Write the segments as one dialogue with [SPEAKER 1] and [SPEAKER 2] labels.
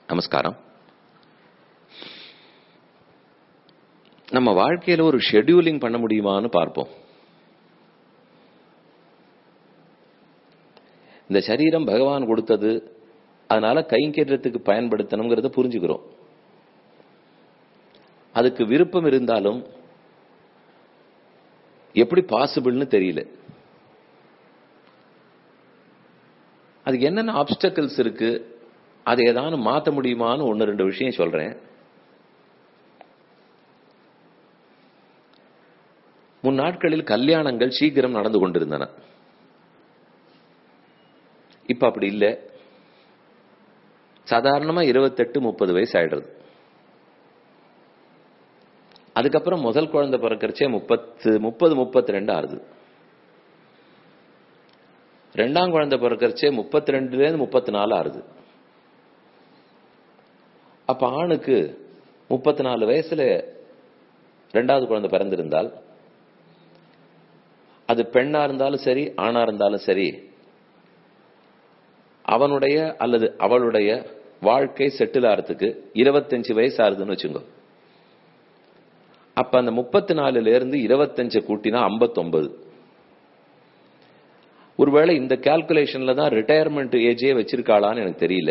[SPEAKER 1] நமஸ்காரம். நம்ம வாழ்க்கையில ஒரு ஷெட்யூலிங் பண்ண முடியுமான்னு பார்ப்போம். இந்த சரீரம் பகவான் கொடுத்தது, அதனால கைங்கரியத்துக்கு பயன்படுத்தணுங்கிறத புரிஞ்சுக்கிறோம். அதுக்கு விருப்பம் இருந்தாலும் எப்படி பாசிபிள்னு தெரியல. அதுக்கு என்னென்ன ஆப்ஸ்டக்கிள்ஸ் இருக்கு, அதை ஏதாவது மாற்ற முடியுமான்னு ஒன்னு ரெண்டு விஷயம் சொல்றேன். முன்னாட்களில் கல்யாணங்கள் சீக்கிரம் நடந்து கொண்டிருந்தன. இப்ப அப்படி இல்லை. சாதாரணமா 28-30 வயசு ஆயிடுறது. அதுக்கப்புறம் முதல் குழந்தை பிறக்கிறச்சே 30-32 ஆறுது. ரெண்டாம் குழந்தை பிறக்கிறச்சே 32-34 ஆறுது. அப்ப ஆணுக்கு 34 வயசுல ரெண்டாவது குழந்தை பிறந்திருந்தால், அது பெண்ணா இருந்தாலும் சரி ஆணா இருந்தாலும் சரி, அவனுடைய அல்லது அவளுடைய வாழ்க்கை செட்டில் ஆகிறதுக்கு 25 வயசு ஆறுதுன்னு வச்சுங்க. அப்ப அந்த 34 இருந்து 25 கூட்டினா 59. ஒருவேளை இந்த கால்குலேஷன்ல தான் ரிட்டையர்மெண்ட் ஏஜே வச்சிருக்காளான்னு எனக்கு தெரியல.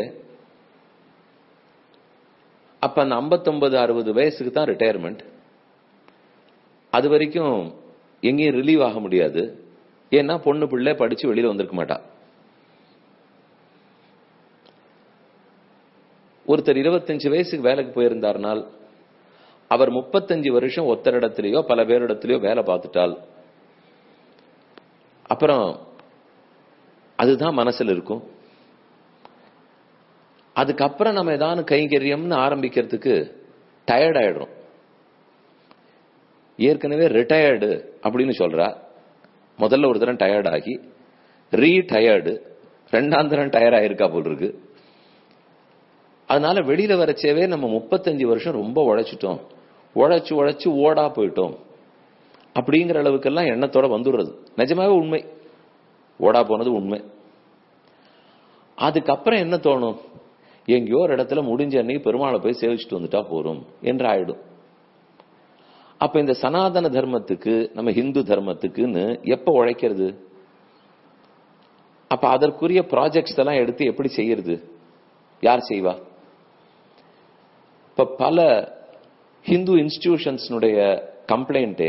[SPEAKER 1] அப்ப அந்த 59-60 வயசுக்கு தான் ரிட்டையர்மெண்ட். அது வரைக்கும் எங்கேயும் ரிலீவ் ஆக முடியாது. ஏன்னா பொண்ணு பிள்ளை படிச்சு வெளியில வந்திருக்க மாட்டா. ஒருத்தர் 25 வயசுக்கு வேலைக்கு போயிருந்தார்னால், அவர் 35 வருஷம் ஒத்தரிடத்திலேயோ பல பேரிடத்திலேயோ வேலை பார்த்துட்டால், அப்புறம் அதுதான் மனசுல இருக்கும். அதுக்கப்புறம் நம்ம ஏதாவது கைங்கரியம்னு ஆரம்பிக்கிறதுக்கு டயர்ட் ஆயிடுறோம். ஏற்கனவே ரிட்டையர்டு அப்படின்னு சொல்றா. முதல்ல ஒரு தரம் டயர்ட் ஆகி ரீடயர்டு, ரெண்டாம் தரம் டயர்ட் ஆயிருக்கா போல் இருக்கு. அதனால வெளியில வரச்சேவே நம்ம 35 வருஷம் ரொம்ப உழைச்சிட்டோம், உழைச்சு உழைச்சு ஓடா போயிட்டோம் அப்படிங்கிற அளவுக்கெல்லாம் எண்ணத்தோட வந்துடுறது. நிஜமாவே உண்மை, ஓடா போனது உண்மை. அதுக்கப்புறம் என்ன தோணும், எங்கேயோ ஒரு இடத்துல முடிஞ்ச அன்னைக்கு பெருமாளை போய் சேவிச்சுட்டு வந்துட்டா போறோம் என்று ஆயிடும். அப்ப இந்த சனாதன தர்மத்துக்கு, நம்ம ஹிந்து தர்மத்துக்குன்னு எப்ப உழைக்கிறது? அப்ப அதற்குரிய ப்ராஜெக்ட்ஸ் எல்லாம் எடுத்து எப்படி செய்யறது? யார் செய்வா? இப்ப பல ஹிந்து இன்ஸ்டிடியூஷன்ஸ்னுடைய கம்ப்ளைண்ட்,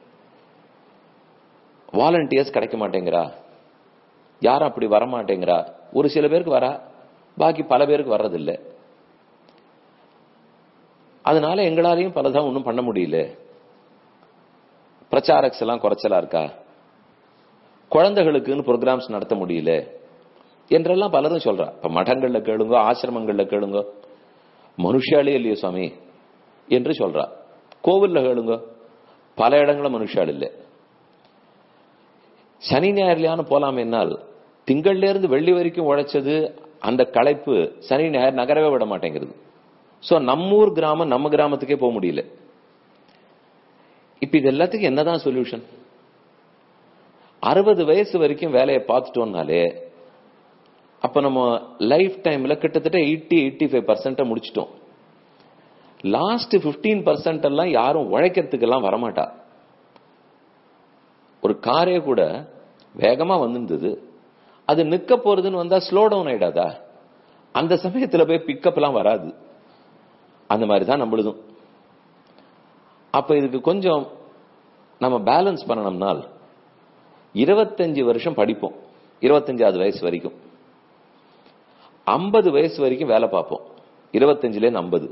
[SPEAKER 1] வாலண்டியர்ஸ் கிடைக்க மாட்டேங்கிறா, யாரும் அப்படி வரமாட்டேங்கிறா. ஒரு சில பேருக்கு வரா, பாக்கி பல பேருக்கு வர்றதில்லை. அதனால எங்களாலையும் பலதான் ஒன்றும் பண்ண முடியல. பிரச்சாரக்ஸ் எல்லாம் குறைச்சலா இருக்கா, குழந்தைகளுக்குன்னு ப்ரோக்ராம்ஸ் நடத்த முடியல என்றெல்லாம் பலரும் சொல்றா. இப்ப மடங்கள்ல கேளுங்க, ஆசிரமங்கள்ல கேளுங்க, மனுஷாலே இல்லையோ சுவாமி என்று சொல்றா. கோவில்ல கேளுங்க, பல இடங்கள மனுஷால் இல்லை. சனி ஞாயிறுலையான போலாம் என்னால், திங்கள்ல இருந்து வெள்ளி வரைக்கும் உழைச்சது அந்த களைப்பு சனி ஞாயிறு நகரவே விட மாட்டேங்கிறது. சோ நம்மூர் கிராமம் நம்ம கிராமத்துக்கே போக முடியல. இப்ப இது எல்லாத்துக்கும் என்னதான் சொல்யூஷன்? 60 வயசு வரைக்கும் வேலையை பார்த்துட்டோம்னாலே அப்ப நம்ம லைஃப் டைம்ல கிட்டத்தட்ட 80-85% முடிச்சிட்டோம். லாஸ்ட் 15% எல்லாம் யாரும் உழைக்கிறதுக்கு எல்லாம் வரமாட்டா. ஒரு காரே கூட வேகமா வந்திருந்தது, அது நிக்க போறதுன்னு வந்தா ஸ்லோ டவுன் ஆயிடாதா? அந்த சமயத்துல போய் பிக்கப் எல்லாம் வராது. அந்த மாதிரிதான் நம்மளுதும். அப்ப இதுக்கு கொஞ்சம் நம்ம பேலன்ஸ் பண்ணணும்னால் 25 வருஷம் படிப்போம், 25வது வயசு வரைக்கும். 50 வயசு வரைக்கும் வேலை பார்ப்போம், 25ல 50.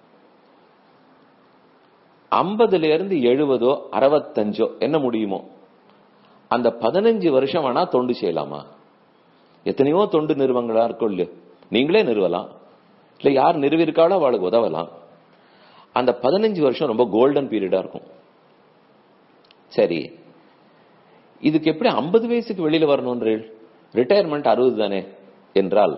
[SPEAKER 1] 50ல இருந்து 70 65 என்ன முடியுமோ அந்த 15 வருஷம் வேணா தொண்டு செய்யலாமா? எத்தனையோ தொண்டு நிறுவனங்களா இருக்கும் இல்லையோ, நீங்களே நிறுவலாம், இல்ல யார் நிறுவிருக்காளோ அவளுக்கு உதவலாம். அந்த 15 வருஷம் ரொம்ப கோல்டன் பீரியடா இருக்கும். சரி, இதுக்கு எப்படி 50 வயசுக்கு வெளியில வரணும்ன்ற ரிட்டையர்மெண்ட் 60 தானே என்றால்,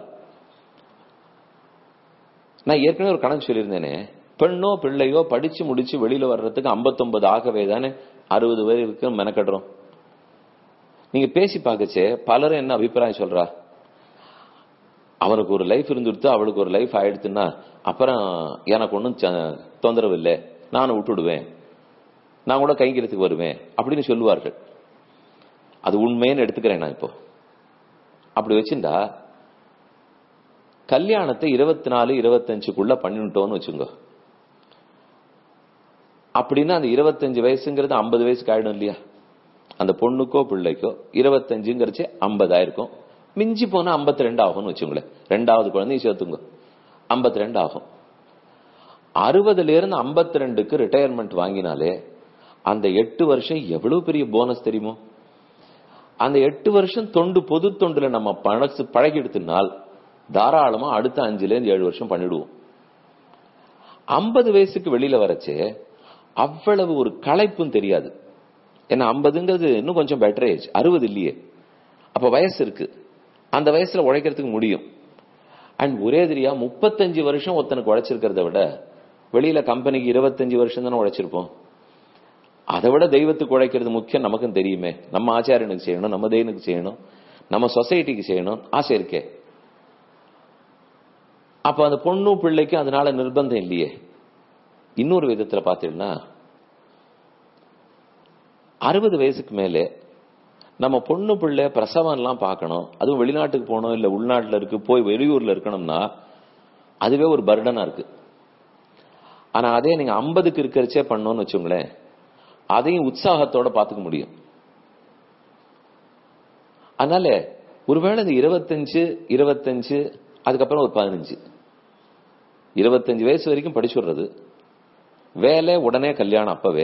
[SPEAKER 1] நான் ஏற்கனவே ஒரு கணக்கு சொல்லியிருந்தேனே, பெண்ணோ பிள்ளையோ படிச்சு முடிச்சு வெளியில வர்றதுக்கு 59 ஆகவே தானே 60 வயதுக்கு மெனக்கடுறோம். நீங்க பேசி பார்க்கச்சே பலரும் என்ன அபிப்பிராயம் சொல்றா, அவனுக்கு ஒரு லைஃப் இருந்துடுத்து, அவளுக்கு ஒரு லைஃப் ஆயிடுச்சுன்னா அப்புறம் எனக்கு ஒன்றும் தொந்தரவு இல்லை, நானும் விட்டுடுவேன், நான் கூட கைங்கிறதுக்கு வருவேன் அப்படின்னு சொல்லுவார்கள். அது உண்மைன்னு எடுத்துக்கிறேன் நான். இப்போ அப்படி வச்சுட்டா கல்யாணத்தை 24, 25க்குள்ள பண்ணிட்டோம்னு வச்சுங்க. அப்படின்னா அந்த 25 வயசுங்கிறது 50 வயசுக்கு ஆயிடும் இல்லையா? அந்த பொண்ணுக்கோ பிள்ளைக்கோ 25ங்கிறச்சு 50 ஆயிருக்கும். மிஞ்சி போனா 52 ஆகும்னு வச்சுங்களேன். 2வது குழந்தையும் சேர்த்துங்க, 52 ஆகும். 60ல இருந்து 52க்கு ரிட்டையர்மெண்ட் வாங்கினாலே அந்த 8 வருஷம் எவ்வளவு பெரிய போனஸ் தெரியுமோ? அந்த 8 வருஷம் தொண்டு, பொது தொண்டுல நம்ம பழகிடுத்தினால் தாராளமா அடுத்த 5ல இருந்து 7 வருஷம் பண்ணிடுவோம். 50 வயசுக்கு வெளியில வரச்சே அவ்வளவு ஒரு களைப்பும் தெரியாது. ஏன்னா 50ங்கிறது இன்னும் கொஞ்சம் பெட்டர் ஏஜ், 60 இல்லையே. அப்ப வயசு இருக்கு, அந்த வயசுல உழைக்கிறதுக்கு முடியும். அண்ட் ஒரே தெரியா 35 வருஷம் ஒருத்தனுக்கு உழைச்சிருக்கிறத விட வெளியில கம்பெனிக்கு 25 வருஷம் தானே உழைச்சிருப்போம். அதை விட தெய்வத்துக்கு உழைக்கிறது முக்கியம் நமக்கும் தெரியுமே. நம்ம ஆச்சாரியனுக்கு செய்யணும், நம்ம தெய்வனுக்கு செய்யணும், நம்ம சொசைட்டிக்கு செய்யணும், ஆசை இருக்கே. அப்ப அந்த பொண்ணு பிள்ளைக்கு அதனால நிர்பந்தம் இல்லையே. இன்னொரு விதத்துல பாத்தீங்கன்னா 60 வயசுக்கு மேலே நம்ம பொண்ணு பிள்ளை பிரசவம் எல்லாம் பார்க்கணும், அதுவும் வெளிநாட்டுக்கு போகணும், இல்ல உள்நாட்டுல இருக்கு, போய் வெளியூர்ல இருக்கணும்னா அதுவே ஒரு பர்டனா இருக்கு. ஆனா அதே நீங்க 50க்கு இருக்கிறச்சே பண்ணோம்னு வச்சுங்களேன், அதையும் உற்சாகத்தோட பாத்துக்க முடியும். அதனால ஒருவேளை இந்த 25 அதுக்கப்புறம் ஒரு 15, 25 வயசு வரைக்கும் படிச்சுடுறது, வேலை உடனே கல்யாணம் அப்பவே,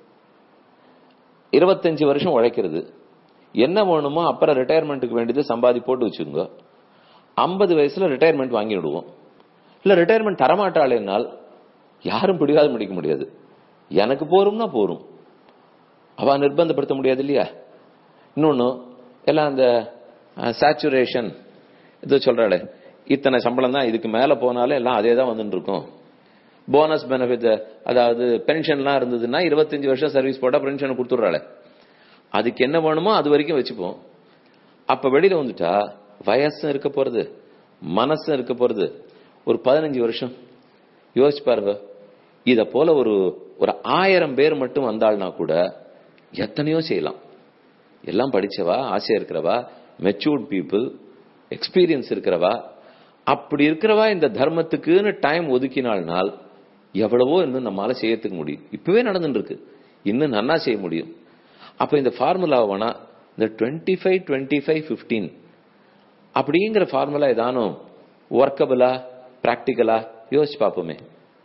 [SPEAKER 1] 25 வருஷம் உழைக்கிறது, என்ன வேணுமோ அப்புறம் ரிட்டையர்மெண்ட்டுக்கு வேண்டியது சம்பாதி போட்டு வச்சுங்க. 50 வயசுல ரிட்டையர்மெண்ட் வாங்கி விடுவோம். இல்ல ரிட்டையர்மெண்ட் தரமாட்டாளேனால் யாரும் பிடிவாதம் முடிக்க முடியாது. எனக்கு போரும்னா போரும், அவ நிர்பந்தப்படுத்த முடியாது இல்லையா? இன்னொன்னு எல்லாம் அந்த சேச்சுரேஷன் இது சொல்றாளே, இத்தனை சம்பளம் தான், இதுக்கு மேல போனாலும் எல்லாம் அதே தான் வந்துட்டு இருக்கும். போனஸ் பெனிஃபிட், அதாவது பென்ஷன்லாம் இருந்ததுன்னா 25 வருஷம் சர்வீஸ் போட்டா பென்ஷன் கொடுத்துடுறாளே, அதுக்கு என்ன வேணுமோ அது வரைக்கும் வச்சுப்போம். அப்ப வெளியில வந்துட்டா வயசும் இருக்க போறது, மனசும் இருக்க போறது. ஒரு 15 வருஷம் யோசிச்சு பாருங்க. இத போல ஒரு 1000 பேர் மட்டும் வந்தாள்னா கூட எத்தனையோ செய்யலாம். எல்லாம் படிச்சவா, ஆசையா இருக்கிறவா, மெச்சூர்ட் பீப்புள், எக்ஸ்பீரியன்ஸ் இருக்கிறவா, அப்படி இருக்கிறவா இந்த தர்மத்துக்குன்னு டைம் ஒதுக்கினால்னால் எவ்வளவோ இன்னும் நம்மளால செய்யறதுக்கு முடியும். இப்பவே நடந்துட்டு இருக்கு, இன்னும் நன்னா செய்ய முடியும். அப்ப இந்த ஃபார்முலா வேணா, இந்த 25-25-15 அப்படிங்கிற ஃபார்முலா ஏதானும் ஒர்க்கபிளா, பிராக்டிகலா யோசிச்சு பார்ப்போமே.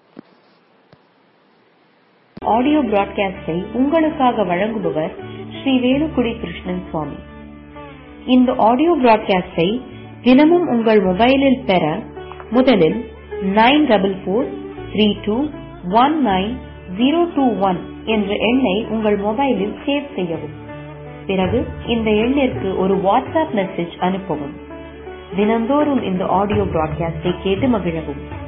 [SPEAKER 2] ஆடியோ பிராட்காஸ்டை உங்களுக்காக வழங்குபவர் ஸ்ரீ வேலுக்குடி கிருஷ்ணன் சுவாமி. இந்த ஆடியோ பிராட்காஸ்டை தினமும் உங்கள் மொபைலில் பெற முதலில் 9443219021 என்ற எண்ணை உங்கள் மொபைலில் சேவ் செய்யவும். பிறகு இந்த எண்ணிற்கு ஒரு வாட்ஸ்அப் மெசேஜ் அனுப்பவும். தினந்தோறும் இந்த ஆடியோ பிராட்காஸ்டை கேட்டு மகிழவும்.